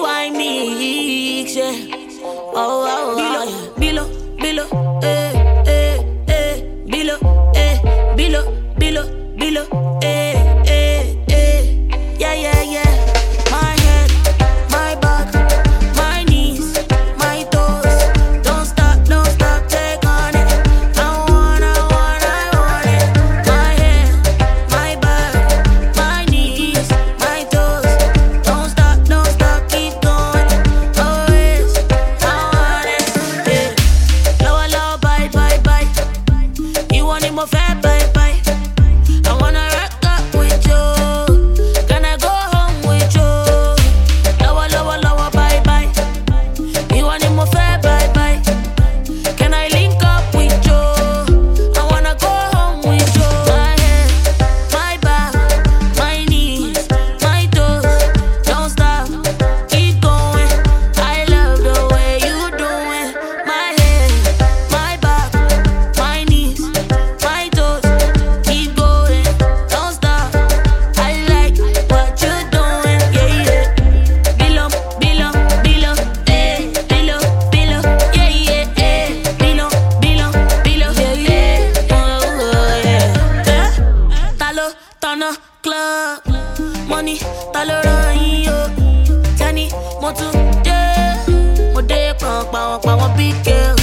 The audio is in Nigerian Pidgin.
wine mix, yeah. Oh, oh, oh, Bilo, Bilo, eh, eh, eh, Bilo, eh, Bilo, Bilo, Bilo, eh, eh, eh, yeah, yeah, yeah. My head, my back, my knees, my toes. Don't stop, take on it. I want it. My head, my back, my knees, my toes. Don't stop, keep going. Always, I want it. Yeah. Lower, lower, bye, bye, bye. You want it more fat, bye, bye. I wanna rock up with you. Can I go home with you? Lower, lower, lower, bye, bye. You want it more fat, bye, bye. Can I link up with you? I wanna go home with you. My head, my back, my knees, my toes. Don't stop, keep going. I love the way you do it. My head, my back, my knees, my toes. Keep going, don't stop. I like what you're doing, yeah, yeah. Bilo, Bilo, Bilo, eh, Bilo, Bilo, yeah, yeah, eh. Bilo, Bilo, Bilo, yeah, yeah. Oh, yeah. Talo, Tana, club. Money, talo, yo. Tani, motu, yeah. Mo de, pa, big girl.